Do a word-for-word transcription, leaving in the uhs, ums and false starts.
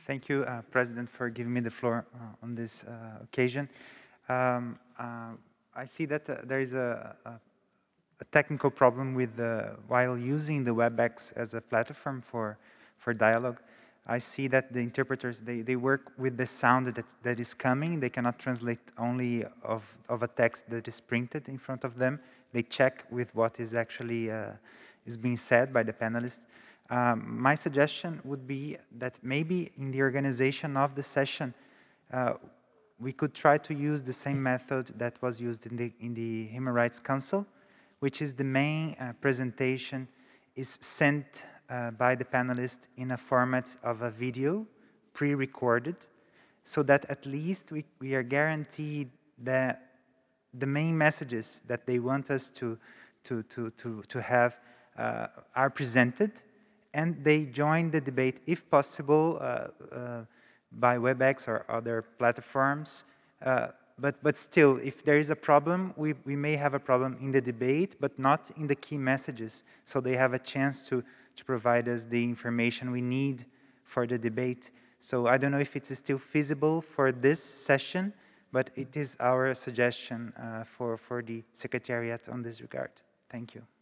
Thank you, uh, President, for giving me the floor uh, on this uh, occasion. Um, uh, I see that uh, there is a, a, a technical problem with the, while using the WebEx as a platform for, for dialogue. I see that the interpreters, they, they work with the sound that, that is coming. They cannot translate only of, of a text that is printed in front of them. They check with what is actually uh, is being said by the panelists. Um, my suggestion would be that maybe in the organization of the session, uh, we could try to use the same method that was used in the, in the Human Rights Council, which is the main uh, presentation is sent uh, by the panelists in a format of a video, pre-recorded, so that at least we, we are guaranteed that the main messages that they want us to, to, to, to, to have uh, are presented, and they join the debate, if possible, uh, uh, by WebEx or other platforms. Uh, but, but still, if there is a problem, we, we may have a problem in the debate, but not in the key messages. So they have a chance to, to provide us the information we need for the debate. So I don't know if it's still feasible for this session, but it is our suggestion uh, for, for the Secretariat on this regard. Thank you.